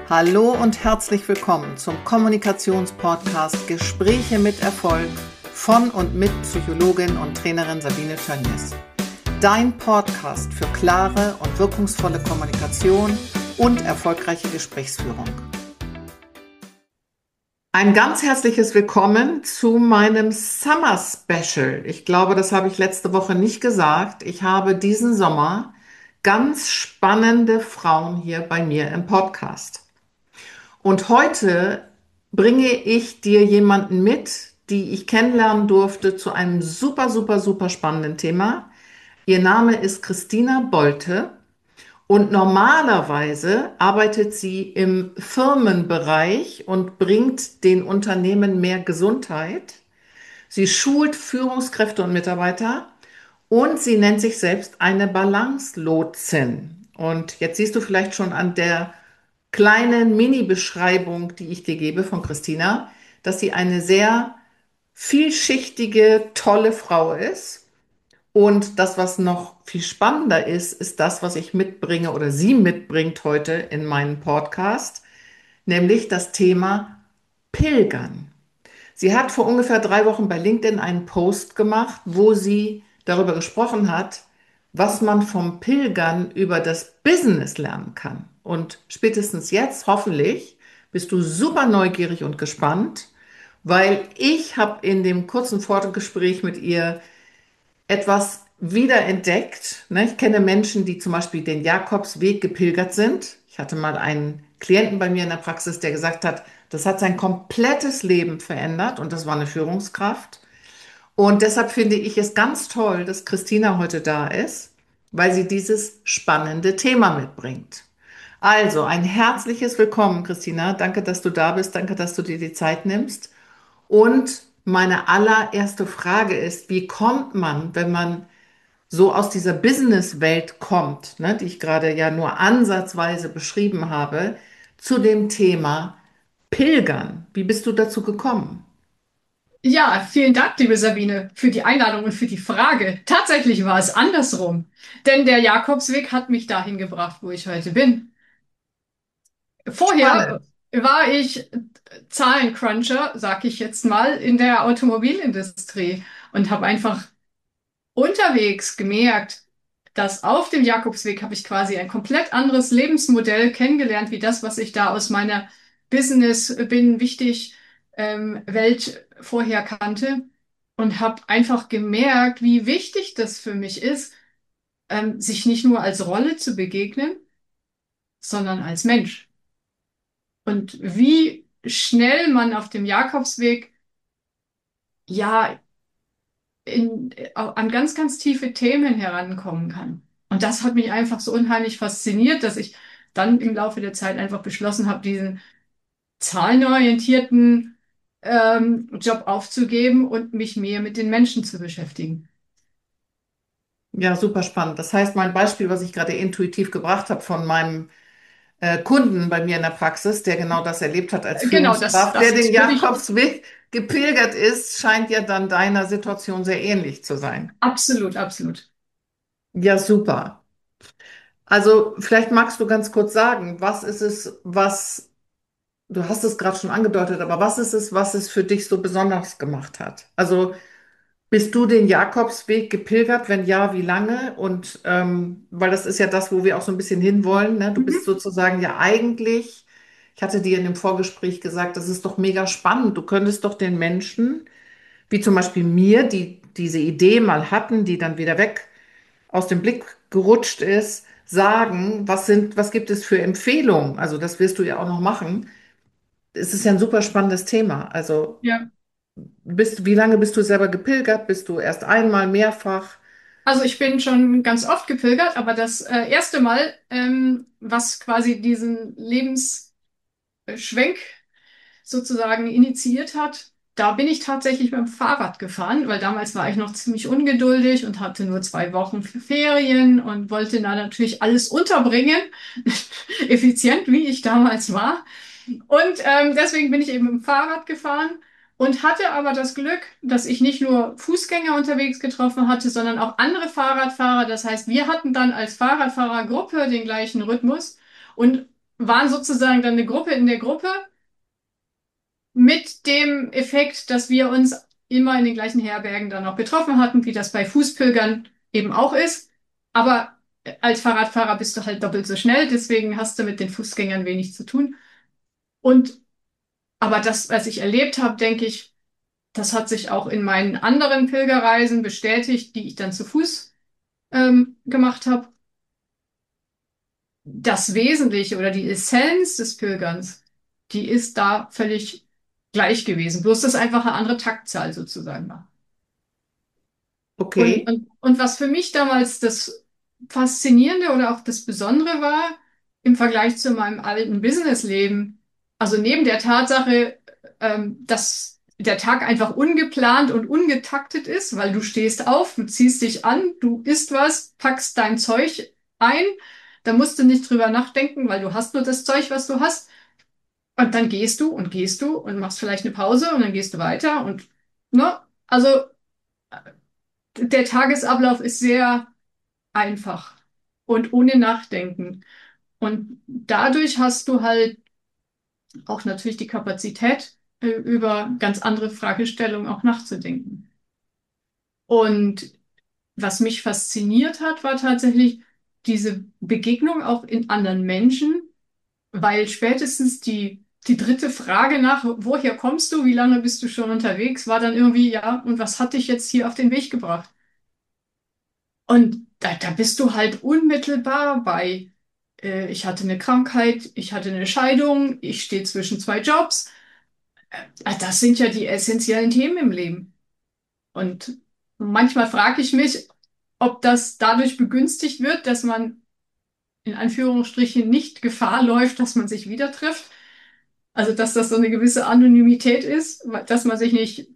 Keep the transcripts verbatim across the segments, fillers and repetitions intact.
Hallo und herzlich willkommen zum Kommunikationspodcast Gespräche mit Erfolg von und mit Psychologin und Trainerin Sabine Tönjes. Dein Podcast für klare und wirkungsvolle Kommunikation und erfolgreiche Gesprächsführung. Ein ganz herzliches Willkommen zu meinem Summer Special. Ich glaube, das habe ich letzte Woche nicht gesagt. Ich habe diesen Sommer ganz spannende Frauen hier bei mir im Podcast. Und heute bringe ich dir jemanden mit, die ich kennenlernen durfte zu einem super, super, super spannenden Thema. Ihr Name ist Christina Bolte und normalerweise arbeitet sie im Firmenbereich und bringt den Unternehmen mehr Gesundheit. Sie schult Führungskräfte und Mitarbeiter und sie nennt sich selbst eine Balance-Lotsin. Und jetzt siehst du vielleicht schon an der kleinen Mini-Beschreibung, die ich dir gebe von Christina, dass sie eine sehr vielschichtige, tolle Frau ist. Und das, was noch viel spannender ist, ist das, was ich mitbringe oder sie mitbringt heute in meinen Podcast, nämlich das Thema Pilgern. Sie hat vor ungefähr drei Wochen bei LinkedIn einen Post gemacht, wo sie darüber gesprochen hat, was man vom Pilgern über das Business lernen kann. Und spätestens jetzt, hoffentlich, bist du super neugierig und gespannt, weil ich habe in dem kurzen Vorgespräch mit ihr etwas wiederentdeckt. Ne? Ich kenne Menschen, die zum Beispiel den Jakobsweg gepilgert sind. Ich hatte mal einen Klienten bei mir in der Praxis, der gesagt hat, das hat sein komplettes Leben verändert und das war eine Führungskraft. Und deshalb finde ich es ganz toll, dass Christina heute da ist, weil sie dieses spannende Thema mitbringt. Also ein herzliches Willkommen, Christina. Danke, dass du da bist. Danke, dass du dir die Zeit nimmst. Und meine allererste Frage ist, wie kommt man, wenn man so aus dieser Business-Welt kommt, ne, die ich gerade ja nur ansatzweise beschrieben habe, zu dem Thema Pilgern? Wie bist du dazu gekommen? Ja, vielen Dank, liebe Sabine, für die Einladung und für die Frage. Tatsächlich war es andersrum, denn der Jakobsweg hat mich dahin gebracht, wo ich heute bin. Vorher Spannend. war ich Zahlencruncher, sag ich jetzt mal, in der Automobilindustrie und habe einfach unterwegs gemerkt, dass auf dem Jakobsweg habe ich quasi ein komplett anderes Lebensmodell kennengelernt, wie das, was ich da aus meiner Business bin wichtig ähm, Welt vorher kannte und habe einfach gemerkt, wie wichtig das für mich ist, ähm, sich nicht nur als Rolle zu begegnen, sondern als Mensch. Und wie schnell man auf dem Jakobsweg ja in, äh, an ganz, ganz tiefe Themen herankommen kann. Und das hat mich einfach so unheimlich fasziniert, dass ich dann im Laufe der Zeit einfach beschlossen habe, diesen zahlenorientierten ähm, Job aufzugeben und mich mehr mit den Menschen zu beschäftigen. Ja, super spannend. Das heißt, mein Beispiel, was ich gerade intuitiv gebracht habe von meinem äh, Kunden bei mir in der Praxis, der genau das erlebt hat als Äh, Genau, das, Führungskraft, der den das würde ich Jakobsweg gepilgert ist, scheint ja dann deiner Situation sehr ähnlich zu sein. absolut, absolut. Ja, super. Also vielleicht magst du ganz kurz sagen, was ist es, was, du hast es gerade schon angedeutet, aber was ist es, was es für dich so besonders gemacht hat? Also bist du den Jakobsweg gepilgert? Wenn ja, wie lange? Und ähm, weil das ist ja das, wo wir auch so ein bisschen hinwollen, ne? Du bist Mhm. sozusagen ja eigentlich, ich hatte dir in dem Vorgespräch gesagt, das ist doch mega spannend. Du könntest doch den Menschen, wie zum Beispiel mir, die diese Idee mal hatten, die dann wieder weg aus dem Blick gerutscht ist, sagen, was sind, was gibt es für Empfehlungen? Also das wirst du ja auch noch machen. Es ist ja ein super spannendes Thema. Also Ja. bist, wie lange bist du selber gepilgert? Bist du erst einmal, mehrfach? Also ich bin schon ganz oft gepilgert, aber das äh, erste Mal, ähm, was quasi diesen Lebensschwenk sozusagen initiiert hat, da bin ich tatsächlich mit dem Fahrrad gefahren, weil damals war ich noch ziemlich ungeduldig und hatte nur zwei Wochen für Ferien und wollte da natürlich alles unterbringen, effizient wie ich damals war. Und ähm, deswegen bin ich eben mit dem Fahrrad gefahren und hatte aber das Glück, dass ich nicht nur Fußgänger unterwegs getroffen hatte, sondern auch andere Fahrradfahrer. Das heißt, wir hatten dann als Fahrradfahrergruppe den gleichen Rhythmus. Und waren sozusagen dann eine Gruppe in der Gruppe mit dem Effekt, dass wir uns immer in den gleichen Herbergen dann auch getroffen hatten, wie das bei Fußpilgern eben auch ist. Aber als Fahrradfahrer bist du halt doppelt so schnell, deswegen hast du mit den Fußgängern wenig zu tun. Und aber das, was ich erlebt habe, denke ich, das hat sich auch in meinen anderen Pilgerreisen bestätigt, die ich dann zu Fuß ähm, gemacht habe. Das Wesentliche oder die Essenz des Pilgerns, die ist da völlig gleich gewesen. Bloß, dass einfach eine andere Taktzahl sozusagen war. Und, Okay, und, und was für mich damals das Faszinierende oder auch das Besondere war, im Vergleich zu meinem alten Businessleben, also neben der Tatsache, ähm, dass der Tag einfach ungeplant und ungetaktet ist, weil du stehst auf, du ziehst dich an, du isst was, packst dein Zeug ein, da musst du nicht drüber nachdenken, weil du hast nur das Zeug, was du hast. Und dann gehst du und gehst du und machst vielleicht eine Pause und dann gehst du weiter und, ne? Also der Tagesablauf ist sehr einfach und ohne Nachdenken. Und dadurch hast du halt auch natürlich die Kapazität, äh, über ganz andere Fragestellungen auch nachzudenken. Und was mich fasziniert hat, war tatsächlich diese Begegnung auch in anderen Menschen, weil spätestens die, die dritte Frage nach, woher kommst du, wie lange bist du schon unterwegs, war dann irgendwie, ja, und was hat dich jetzt hier auf den Weg gebracht? Und da, da bist du halt unmittelbar bei, äh, ich hatte eine Krankheit, ich hatte eine Scheidung, ich stehe zwischen zwei Jobs. Äh, das sind ja die essentiellen Themen im Leben. Und manchmal frage ich mich, ob das dadurch begünstigt wird, dass man in Anführungsstrichen nicht Gefahr läuft, dass man sich wieder trifft. Also, dass das so eine gewisse Anonymität ist, dass man sich nicht,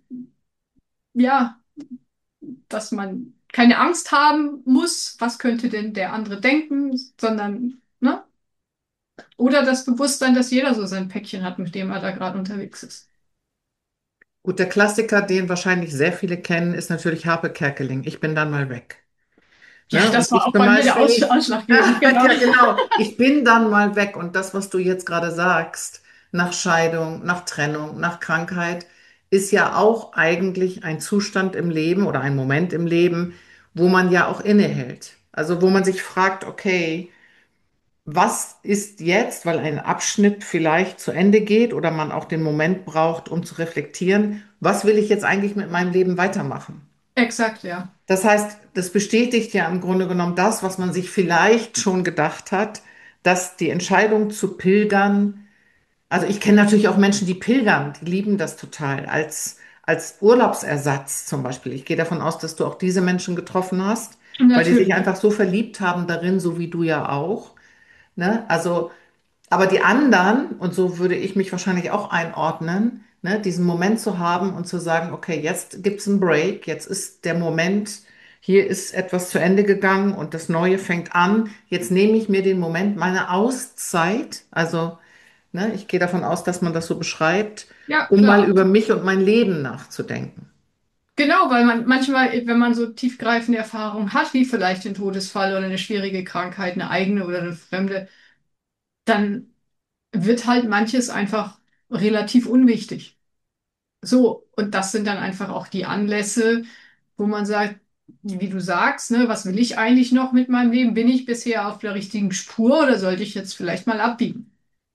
ja, dass man keine Angst haben muss, was könnte denn der andere denken, sondern, ne? Oder das Bewusstsein, dass jeder so sein Päckchen hat, mit dem er da gerade unterwegs ist. gut, der Klassiker, den wahrscheinlich sehr viele kennen, ist natürlich Harpe Kerkeling. Ich bin dann mal weg. Ja, Ne? Und das war ich auch zum bei mir der Beispiel Aus nicht, ausschlaggebend, genau. ja genau, ich bin dann mal weg. Und das, was du jetzt gerade sagst, nach Scheidung, nach Trennung, nach Krankheit, ist ja auch eigentlich ein Zustand im Leben oder ein Moment im Leben, wo man ja auch innehält. Also wo man sich fragt, okay, was ist jetzt, weil ein Abschnitt vielleicht zu Ende geht oder man auch den Moment braucht, um zu reflektieren, was will ich jetzt eigentlich mit meinem Leben weitermachen? Exakt, ja. Das heißt, das bestätigt ja im Grunde genommen das, was man sich vielleicht schon gedacht hat, dass die Entscheidung zu pilgern, also ich kenne natürlich auch Menschen, die pilgern, die lieben das total als, als Urlaubsersatz zum Beispiel. Ich gehe davon aus, dass du auch diese Menschen getroffen hast, weil die sich Natürlich. einfach so verliebt haben darin, so wie du ja auch. Ne? Also aber die anderen, und so würde ich mich wahrscheinlich auch einordnen, ne, diesen Moment zu haben und zu sagen, okay, jetzt gibt's einen Break, jetzt ist der Moment, hier ist etwas zu Ende gegangen und das Neue fängt an. Jetzt nehme ich mir den Moment, meine Auszeit, also ne, ich gehe davon aus, dass man das so beschreibt, Ja, um mal klar. über mich und mein Leben nachzudenken. Genau, weil man manchmal, wenn man so tiefgreifende Erfahrungen hat, wie vielleicht den Todesfall oder eine schwierige Krankheit, eine eigene oder eine fremde, dann wird halt manches einfach relativ unwichtig. So, und das sind dann einfach auch die Anlässe, wo man sagt, wie du sagst, ne, was will ich eigentlich noch mit meinem Leben? Bin ich bisher auf der richtigen Spur oder sollte ich jetzt vielleicht mal abbiegen?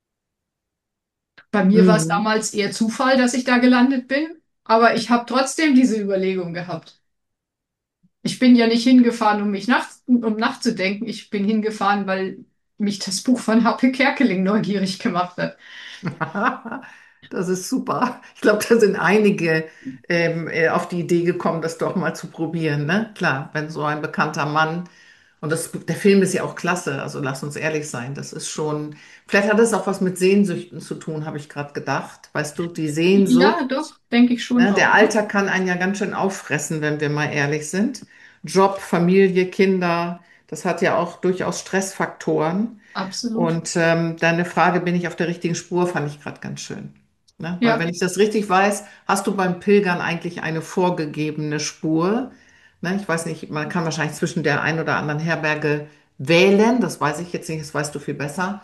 Bei mir war es Mhm. damals eher Zufall, dass ich da gelandet bin, aber ich habe trotzdem diese Überlegung gehabt. Ich bin ja nicht hingefahren, um mich nach, um nachzudenken. Ich bin hingefahren, weil mich das Buch von H P. Kerkeling neugierig gemacht hat. Das ist super. Ich glaube, da sind einige ähm, äh, auf die Idee gekommen, das doch mal zu probieren. Ne? Klar, wenn so ein bekannter Mann, und das, der Film ist ja auch klasse, also lass uns ehrlich sein, das ist schon, vielleicht hat es auch was mit Sehnsüchten zu tun, habe ich gerade gedacht. Weißt du, die Ja, Sehnsucht, doch, denke ich schon ne? Der auch. Ne? Alltag kann einen ja ganz schön auffressen, wenn wir mal ehrlich sind. Job, Familie, Kinder, das hat ja auch durchaus Stressfaktoren. Absolut. Und ähm, deine Frage, bin ich auf der richtigen Spur, fand ich gerade ganz schön. Ne? Weil Ja, wenn ich das richtig weiß, hast du beim Pilgern eigentlich eine vorgegebene Spur. Ne? Ich weiß nicht, man kann wahrscheinlich zwischen der einen oder anderen Herberge wählen, das weiß ich jetzt nicht, das weißt du viel besser.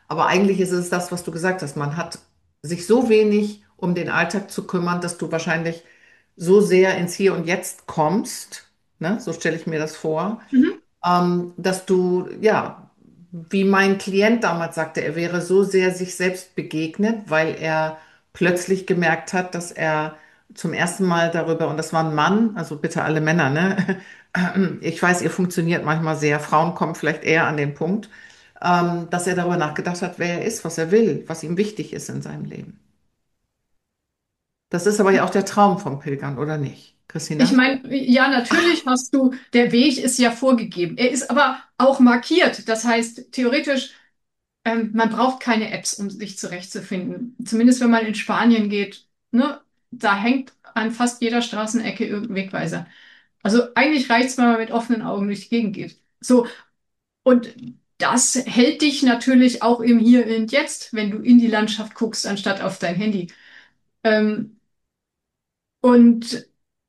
Aber eigentlich ist es das, was du gesagt hast. Man hat sich so wenig um den Alltag zu kümmern, dass du wahrscheinlich so sehr ins Hier und Jetzt kommst, ne? So stelle ich mir das vor, Mhm. ähm, dass du, ja, wie mein Klient damals sagte, er wäre so sehr sich selbst begegnet, weil er plötzlich gemerkt hat, dass er zum ersten Mal darüber, und das war ein Mann, also bitte alle Männer, ne? Ich weiß, ihr funktioniert manchmal sehr, Frauen kommen vielleicht eher an den Punkt, ähm, dass er darüber nachgedacht hat, wer er ist, was er will, was ihm wichtig ist in seinem Leben. Das ist aber ja auch der Traum vom Pilgern, oder nicht, Ich Christina? meine, ja, natürlich hast du, der Weg ist ja vorgegeben. Er ist aber auch markiert. Das heißt, theoretisch, ähm, man braucht keine Apps, um sich zurechtzufinden. Zumindest wenn man in Spanien geht, ne? Da hängt an fast jeder Straßenecke irgendein Wegweiser. Also eigentlich reicht es, wenn man mit offenen Augen durch die Gegend geht. So, und das hält dich natürlich auch im Hier und Jetzt, wenn du in die Landschaft guckst, anstatt auf dein Handy. Ähm, und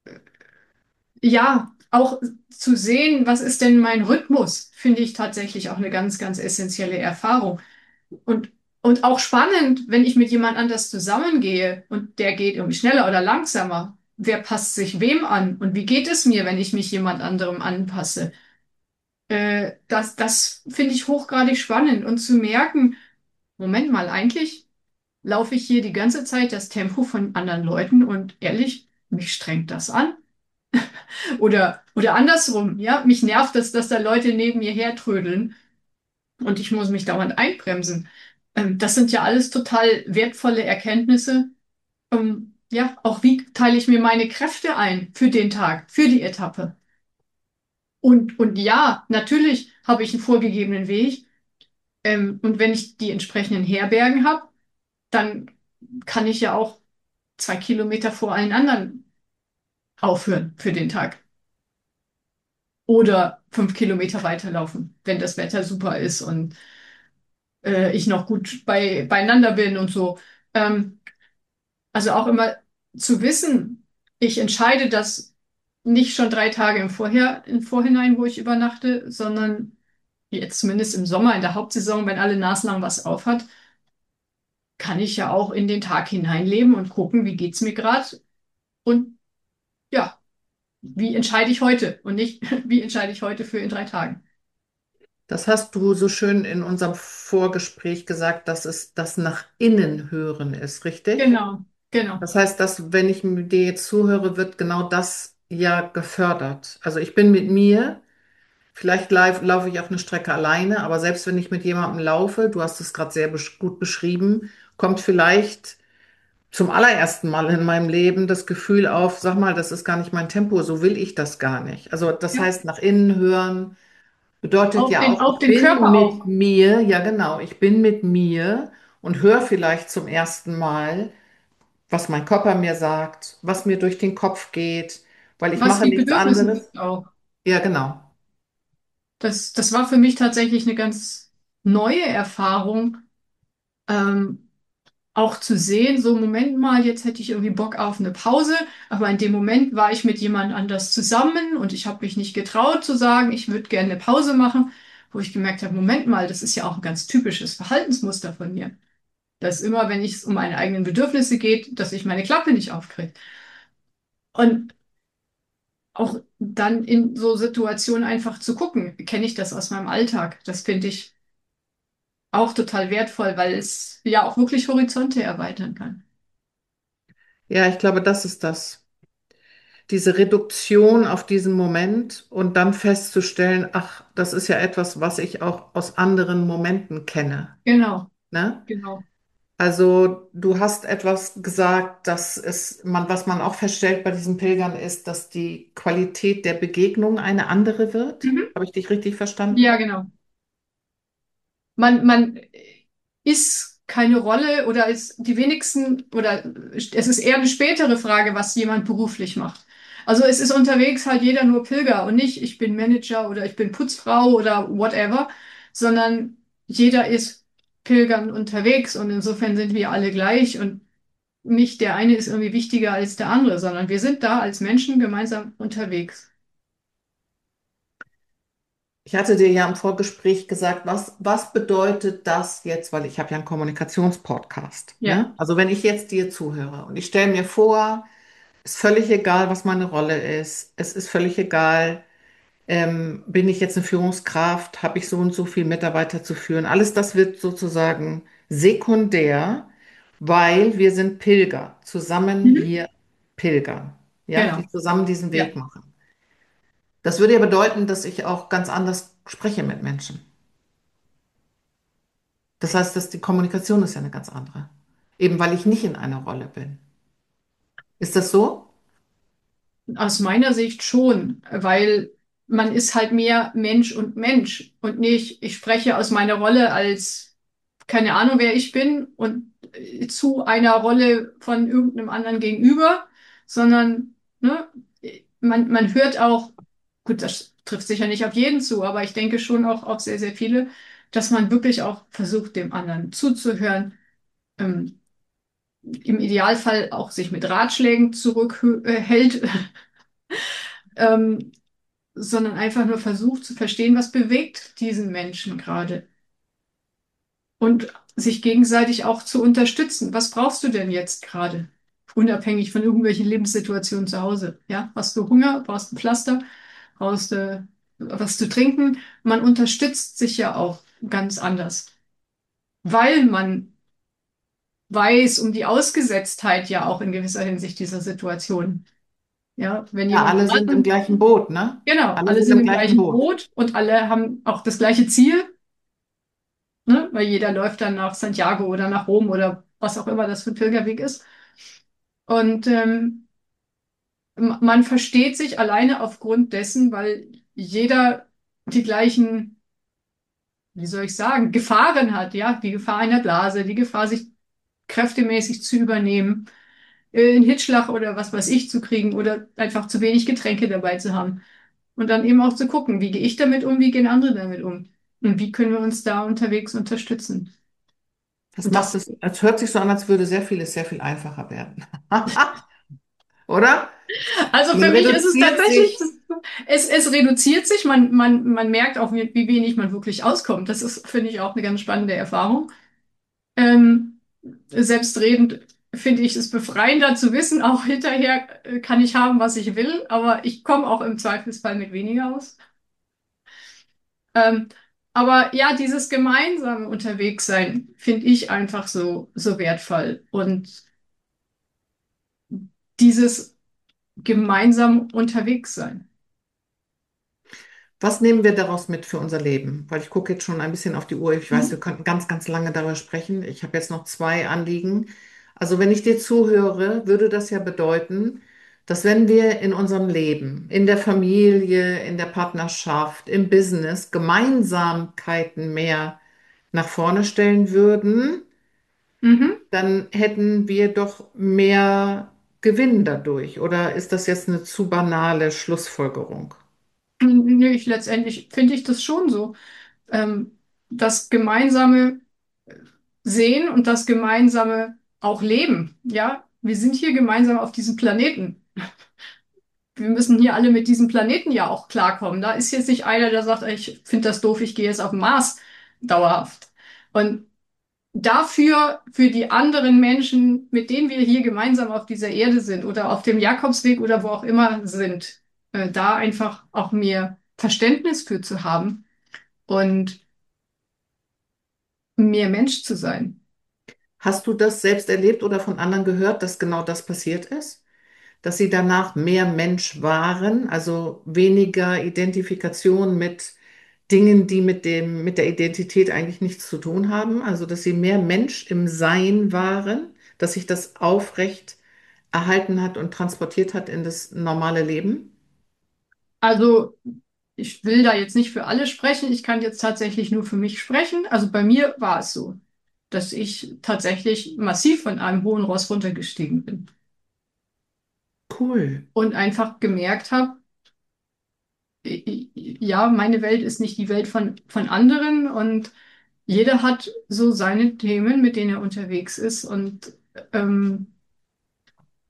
ja, auch zu sehen, was ist denn mein Rhythmus, finde ich tatsächlich auch eine ganz, ganz essentielle Erfahrung. Und, und auch spannend, wenn ich mit jemand anders zusammengehe und der geht irgendwie schneller oder langsamer. Wer passt sich wem an? Und wie geht es mir, wenn ich mich jemand anderem anpasse? Äh, das, das finde ich hochgradig spannend. Und zu merken, Moment mal, eigentlich laufe ich hier die ganze Zeit das Tempo von anderen Leuten und ehrlich, mich strengt das an. Oder, oder andersrum, ja, mich nervt es, dass da Leute neben mir hertrödeln und ich muss mich dauernd einbremsen. Ähm, das sind ja alles total wertvolle Erkenntnisse. Ähm, ja, auch wie teile ich mir meine Kräfte ein für den Tag, für die Etappe. Und, und ja, natürlich habe ich einen vorgegebenen Weg. Ähm, und wenn ich die entsprechenden Herbergen habe, dann kann ich ja auch zwei Kilometer vor allen anderen aufhören für den Tag. Oder fünf Kilometer weiterlaufen, wenn das Wetter super ist und äh, ich noch gut bei, beieinander bin und so. Ähm, also auch immer zu wissen, ich entscheide das nicht schon drei Tage im Vorher, im Vorhinein, wo ich übernachte, sondern jetzt zumindest im Sommer, in der Hauptsaison, wenn alle naslang was auf hat, kann ich ja auch in den Tag hineinleben und gucken, wie geht's mir gerade und ja, wie entscheide ich heute und nicht, wie entscheide ich heute für in drei Tagen. Das hast du so schön in unserem Vorgespräch gesagt, dass es das nach innen hören ist, richtig? Genau, genau. Das heißt, dass, wenn ich dir jetzt zuhöre, wird genau das ja gefördert. Also ich bin mit mir, vielleicht lauf, laufe ich auch eine Strecke alleine, aber selbst wenn ich mit jemandem laufe, du hast es gerade sehr besch gut beschrieben, kommt vielleicht zum allerersten Mal in meinem Leben das Gefühl auf, sag mal, das ist gar nicht mein Tempo, so will ich das gar nicht. Also das Ja. heißt, nach innen hören bedeutet Auf ja den, auch, auf ich den bin Körper auch. mit mir, ja genau, ich bin mit mir und höre vielleicht zum ersten Mal, was mein Körper mir sagt, was mir durch den Kopf geht, weil ich Was mache die nichts Bedürfnisse anderes. sind auch. Ja, genau. Das, das war für mich tatsächlich eine ganz neue Erfahrung, ähm, auch zu sehen, so Moment mal, jetzt hätte ich irgendwie Bock auf eine Pause, aber in dem Moment war ich mit jemand anders zusammen und ich habe mich nicht getraut zu sagen, ich würde gerne eine Pause machen, wo ich gemerkt habe, Moment mal, das ist ja auch ein ganz typisches Verhaltensmuster von mir. Dass immer, wenn es um meine eigenen Bedürfnisse geht, dass ich meine Klappe nicht aufkriege. Und auch dann in so Situationen einfach zu gucken, kenne ich das aus meinem Alltag? Das finde ich auch total wertvoll, weil es ja auch wirklich Horizonte erweitern kann. Ja, ich glaube, das ist das. Diese Reduktion auf diesen Moment und dann festzustellen, ach, das ist ja etwas, was ich auch aus anderen Momenten kenne. Genau, Ne? genau. Also du hast etwas gesagt, dass es, man, was man auch feststellt bei diesen Pilgern ist, dass die Qualität der Begegnung eine andere wird. Mhm. Habe ich dich richtig Ja, verstanden? genau. Man, man ist keine Rolle oder ist die wenigsten oder es ist eher eine spätere Frage, was jemand beruflich macht. Also es ist unterwegs halt jeder nur Pilger und nicht, ich bin Manager oder ich bin Putzfrau oder whatever, sondern jeder ist pilgernd unterwegs und insofern sind wir alle gleich und nicht der eine ist irgendwie wichtiger als der andere, sondern wir sind da als Menschen gemeinsam unterwegs. Ich hatte dir ja im Vorgespräch gesagt, was, was bedeutet das jetzt, weil ich habe ja einen Kommunikationspodcast, Ja. ne? Also wenn ich jetzt dir zuhöre und ich stelle mir vor, ist völlig egal, was meine Rolle ist, es ist völlig egal, ähm, bin ich jetzt eine Führungskraft, habe ich so und so viele Mitarbeiter zu führen, alles das wird sozusagen sekundär, weil wir sind Pilger, zusammen Mhm. wir pilgern, ja, die Genau. zusammen diesen Ja. Weg machen. Das würde ja bedeuten, dass ich auch ganz anders spreche mit Menschen. Das heißt, dass die Kommunikation ist ja eine ganz andere. Eben weil ich nicht in einer Rolle bin. Ist das so? Aus meiner Sicht schon, weil man ist halt mehr Mensch und Mensch und nicht, ich spreche aus meiner Rolle als keine Ahnung, wer ich bin und äh, zu einer Rolle von irgendeinem anderen gegenüber, sondern ne, man, man hört auch, gut, das trifft sicher nicht auf jeden zu, aber ich denke schon auch auf sehr, sehr viele, dass man wirklich auch versucht, dem anderen zuzuhören, ähm, im Idealfall auch sich mit Ratschlägen zurückhält, ähm, sondern einfach nur versucht zu verstehen, was bewegt diesen Menschen gerade und sich gegenseitig auch zu unterstützen. Was brauchst du denn jetzt gerade? Unabhängig von irgendwelchen Lebenssituationen zu Hause. Ja, hast du Hunger? Brauchst du Pflaster? Brauchst du was zu trinken? Man unterstützt sich ja auch ganz anders, weil man weiß um die Ausgesetztheit ja auch in gewisser Hinsicht dieser Situation. Ja, wenn Ja, jemand alle sind im gerade, gleichen Boot, ne? genau, Alle alle sind sind im im gleichen gleichen Boot. Boot und alle haben auch das gleiche Ziel, ne? Weil jeder läuft dann nach Santiago oder nach Rom oder was auch immer das für ein Pilgerweg ist. Und ähm, m- man versteht sich alleine aufgrund dessen, weil jeder die gleichen, wie soll ich sagen, Gefahren hat, ja, die Gefahr einer Blase, die Gefahr, sich kräftemäßig zu übernehmen, äh, einen Hitzschlag oder was weiß ich zu kriegen oder einfach zu wenig Getränke dabei zu haben. Und dann eben auch zu gucken, wie gehe ich damit um, wie gehen andere damit um? Und wie können wir uns da unterwegs unterstützen? Das Und macht das es, es hört sich so an, als würde sehr vieles sehr viel einfacher werden. Oder? Also Man für mich ist es reduziert tatsächlich, sich. es, es reduziert sich, man, man, man merkt auch, wie, wie wenig man wirklich auskommt. Das ist, finde ich, auch eine ganz spannende Erfahrung. Ähm, Selbstredend finde ich es befreiender zu wissen, auch hinterher äh, kann ich haben, was ich will, aber ich komme auch im Zweifelsfall mit weniger aus. Ähm, aber ja, dieses gemeinsame Unterwegssein finde ich einfach so, so wertvoll. Und dieses gemeinsam Unterwegssein. Was nehmen wir daraus mit für unser Leben? Weil ich gucke jetzt schon ein bisschen auf die Uhr. Ich weiß, wir Mhm. könnten ganz, ganz lange darüber sprechen. Ich habe jetzt noch zwei Anliegen. Also wenn ich dir zuhöre, würde das ja bedeuten, dass wenn wir in unserem Leben, in der Familie, in der Partnerschaft, im Business Gemeinsamkeiten mehr nach vorne stellen würden, Mhm. dann hätten wir doch mehr Gewinn dadurch. Oder ist das jetzt eine zu banale Schlussfolgerung? Nö, ich letztendlich finde ich das schon so. Ähm, das gemeinsame Sehen und das gemeinsame auch Leben. Ja, wir sind hier gemeinsam auf diesem Planeten. Wir müssen hier alle mit diesem Planeten ja auch klarkommen. Da ist jetzt nicht einer, der sagt, ich finde das doof, ich gehe jetzt auf den Mars dauerhaft. Und dafür, für die anderen Menschen, mit denen wir hier gemeinsam auf dieser Erde sind oder auf dem Jakobsweg oder wo auch immer sind, äh, da einfach auch mehr Verständnis für zu haben und mehr Mensch zu sein. Hast du das selbst erlebt oder von anderen gehört, dass genau das passiert ist? Dass sie danach mehr Mensch waren, also weniger Identifikation mit Dingen, die mit dem, mit der Identität eigentlich nichts zu tun haben, also dass sie mehr Mensch im Sein waren, dass sich das aufrecht erhalten hat und transportiert hat in das normale Leben? Also ich will da jetzt nicht für alle sprechen, ich kann jetzt tatsächlich nur für mich sprechen. Also bei mir war es so, dass ich tatsächlich massiv von einem hohen Ross runtergestiegen bin Cool. und einfach gemerkt habe, ja, meine Welt ist nicht die Welt von, von anderen und jeder hat so seine Themen, mit denen er unterwegs ist und ähm,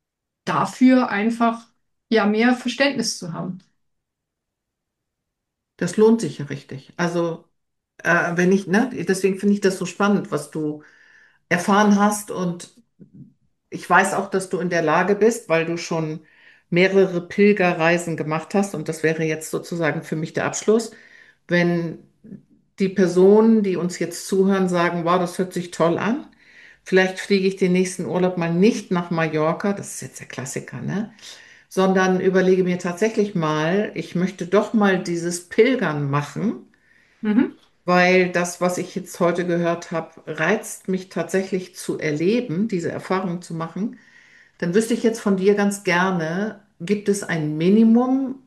dafür einfach ja mehr Verständnis zu haben. Das lohnt sich ja richtig. Also, äh, wenn ich, ne, deswegen finde ich das so spannend, was du erfahren hast. Und ich weiß auch, dass du in der Lage bist, weil du schon mehrere Pilgerreisen gemacht hast. Und das wäre jetzt sozusagen für mich der Abschluss. Wenn die Personen, die uns jetzt zuhören, sagen, wow, das hört sich toll an. Vielleicht fliege ich den nächsten Urlaub mal nicht nach Mallorca, das ist jetzt der Klassiker, ne? Sondern überlege mir tatsächlich mal, ich möchte doch mal dieses Pilgern machen, Mhm. weil das, was ich jetzt heute gehört habe, reizt mich tatsächlich zu erleben, diese Erfahrung zu machen. Dann wüsste ich jetzt von dir ganz gerne, gibt es ein Minimum,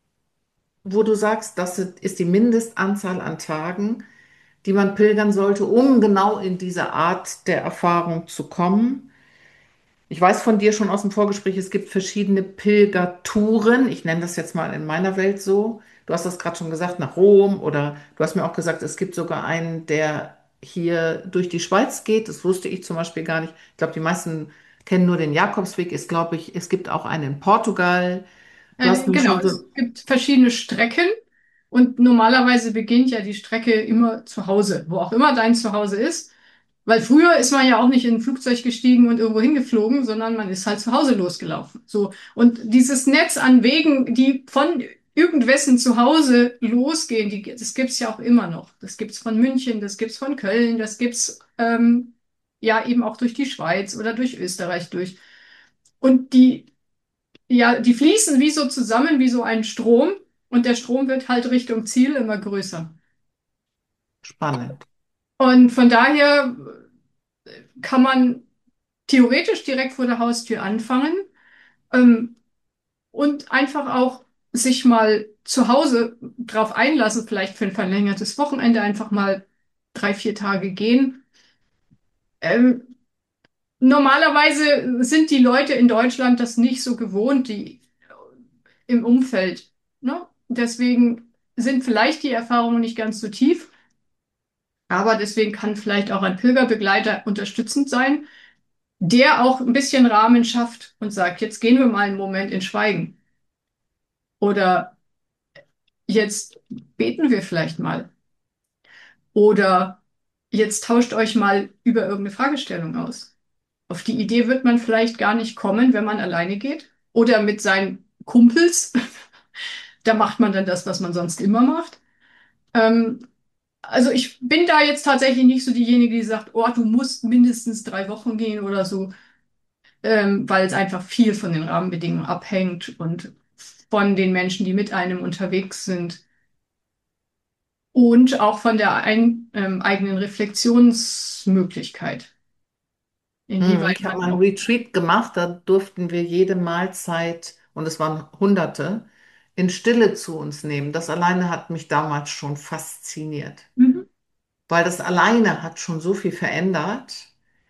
wo du sagst, das ist die Mindestanzahl an Tagen, die man pilgern sollte, um genau in diese Art der Erfahrung zu kommen? Ich weiß von dir schon aus dem Vorgespräch, es gibt verschiedene Pilgertouren. Ich nenne das jetzt mal in meiner Welt so. Du hast das gerade schon gesagt, nach Rom, oder du hast mir auch gesagt, es gibt sogar einen, der hier durch die Schweiz geht. Das wusste ich zum Beispiel gar nicht. Ich glaube, die meisten kennen nur den Jakobsweg. Ist, glaube ich, es gibt auch einen in Portugal. Du hast Äh, mir genau, schon so, es gibt verschiedene Strecken und normalerweise beginnt ja die Strecke immer zu Hause, wo auch immer dein Zuhause ist. Weil früher ist man ja auch nicht in ein Flugzeug gestiegen und irgendwo hingeflogen, sondern man ist halt zu Hause losgelaufen. So. Und dieses Netz an Wegen, die von irgendwessen zu Hause losgehen, die, das gibt's ja auch immer noch. Das gibt's von München, das gibt's von Köln, das gibt's ähm, ja eben auch durch die Schweiz oder durch Österreich durch. Und die, ja, die fließen wie so zusammen, wie so ein Strom. Und der Strom wird halt Richtung Ziel immer größer. spannend. Und von daher kann man theoretisch direkt vor der Haustür anfangen, ähm, und einfach auch sich mal zu Hause drauf einlassen, vielleicht für ein verlängertes Wochenende einfach mal drei, vier Tage gehen. Ähm, Normalerweise sind die Leute in Deutschland das nicht so gewohnt, die im Umfeld, ne? Deswegen sind vielleicht die Erfahrungen nicht ganz so tief, aber deswegen kann vielleicht auch ein Pilgerbegleiter unterstützend sein, der auch ein bisschen Rahmen schafft und sagt, jetzt gehen wir mal einen Moment in Schweigen. Oder jetzt beten wir vielleicht mal. Oder jetzt tauscht euch mal über irgendeine Fragestellung aus. Auf die Idee wird man vielleicht gar nicht kommen, wenn man alleine geht. Oder mit seinen Kumpels. Da macht man dann das, was man sonst immer macht. Ähm, also ich bin da jetzt tatsächlich nicht so diejenige, die sagt, oh, du musst mindestens drei Wochen gehen oder so, ähm, weil es einfach viel von den Rahmenbedingungen abhängt und von den Menschen, die mit einem unterwegs sind. Und auch von der ein, ähm, eigenen Reflexionsmöglichkeit, Hm, inwieweit ich habe man mal ein auch. Retreat gemacht, da durften wir jede Mahlzeit, und es waren Hunderte, in Stille zu uns nehmen. Das alleine hat mich damals schon fasziniert, Mhm. weil das alleine hat schon so viel verändert.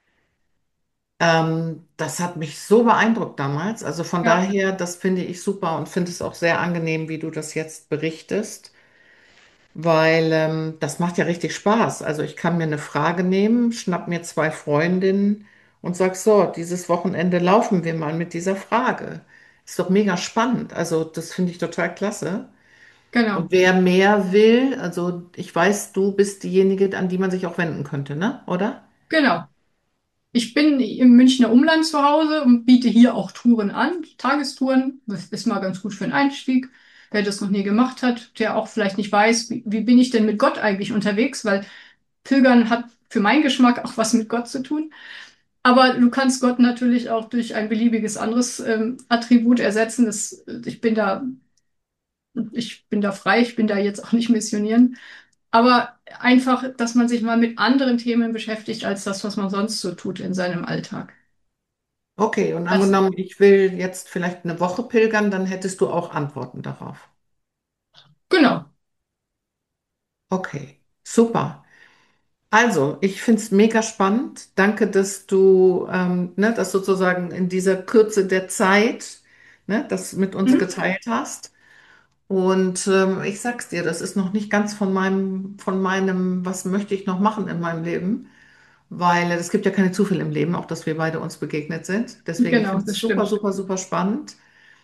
Ähm, das hat mich so beeindruckt damals. Also von Ja, daher, das finde ich super und finde es auch sehr angenehm, wie du das jetzt berichtest. Weil ähm, das macht ja richtig Spaß. Also ich kann mir eine Frage nehmen, schnapp mir zwei Freundinnen und sag so, dieses Wochenende laufen wir mal mit dieser Frage. Ist doch mega spannend. Also das finde ich total klasse. Und genau, wer mehr will, also ich weiß, du bist diejenige, an die man sich auch wenden könnte, ne? Oder? genau. Ich bin im Münchner Umland zu Hause und biete hier auch Touren an, Tagestouren. Das ist mal ganz gut für einen Einstieg. Wer das noch nie gemacht hat, der auch vielleicht nicht weiß, wie, wie bin ich denn mit Gott eigentlich unterwegs, weil Pilgern hat für meinen Geschmack auch was mit Gott zu tun. Aber du kannst Gott natürlich auch durch ein beliebiges anderes ähm, Attribut ersetzen. Das, ich bin da, ich bin da frei, ich bin da jetzt auch nicht missionieren. Aber einfach, dass man sich mal mit anderen Themen beschäftigt, als das, was man sonst so tut in seinem Alltag. Okay, und Das, angenommen, ich will jetzt vielleicht eine Woche pilgern, dann hättest du auch Antworten darauf. genau. Okay, super. Also, ich finde es mega spannend. Danke, dass du ähm, ne, das sozusagen in dieser Kürze der Zeit, ne, das mit uns Mhm. geteilt hast. Und ähm, ich sag's dir, das ist noch nicht ganz von meinem, von meinem, was möchte ich noch machen in meinem Leben, weil äh, es gibt ja keine Zufälle im Leben, auch dass wir beide uns begegnet sind. Deswegen, ich Genau, finde es das super, stimmt. super, super spannend.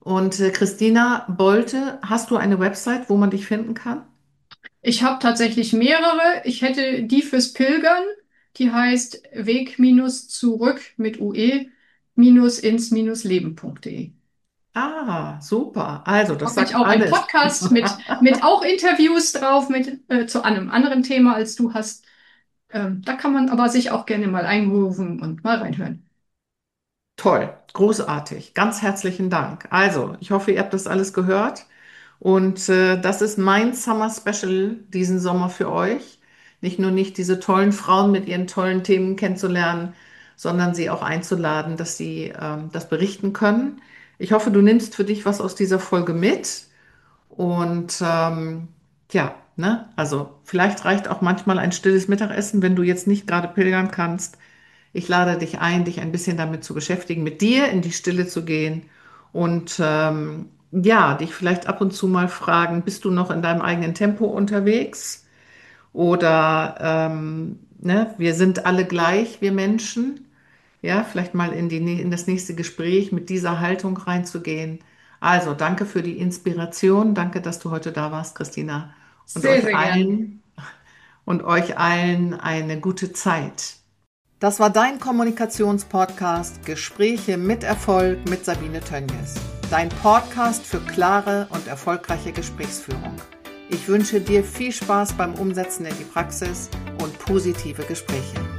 Und äh, Christina Bolte, hast du eine Website, wo man dich finden kann? Ich habe tatsächlich mehrere. Ich hätte die fürs Pilgern, die heißt Weg minus zurück mit U E minus ins minus leben.de. Ah, super. Also, das Habe ich sagt auch einen alles. Podcast mit, mit auch Interviews drauf, mit äh, zu einem anderen Thema als du hast. Ähm, da kann man aber sich auch gerne mal eingrooven und mal reinhören. Toll, großartig. Ganz herzlichen Dank. Also, ich hoffe, ihr habt das alles gehört. Und äh, das ist mein Summer Special diesen Sommer für euch. Nicht nur nicht diese tollen Frauen mit ihren tollen Themen kennenzulernen, sondern sie auch einzuladen, dass sie ähm, das berichten können. Ich hoffe, du nimmst für dich was aus dieser Folge mit. Und ähm, ja, ne, also vielleicht reicht auch manchmal ein stilles Mittagessen, wenn du jetzt nicht gerade pilgern kannst. Ich lade dich ein, dich ein bisschen damit zu beschäftigen, mit dir in die Stille zu gehen und ähm, ja, dich vielleicht ab und zu mal fragen, bist du noch in deinem eigenen Tempo unterwegs? Oder ähm, ne, wir sind alle gleich, wir Menschen. Ja, vielleicht mal in die, in das nächste Gespräch mit dieser Haltung reinzugehen. Also, danke für die Inspiration. Danke, dass du heute da warst, Christina. Und Sehr, euch sehr gern. allen und euch allen eine gute Zeit. Das war dein Kommunikationspodcast Gespräche mit Erfolg mit Sabine Tönjes. Dein Podcast für klare und erfolgreiche Gesprächsführung. Ich wünsche dir viel Spaß beim Umsetzen in die Praxis und positive Gespräche.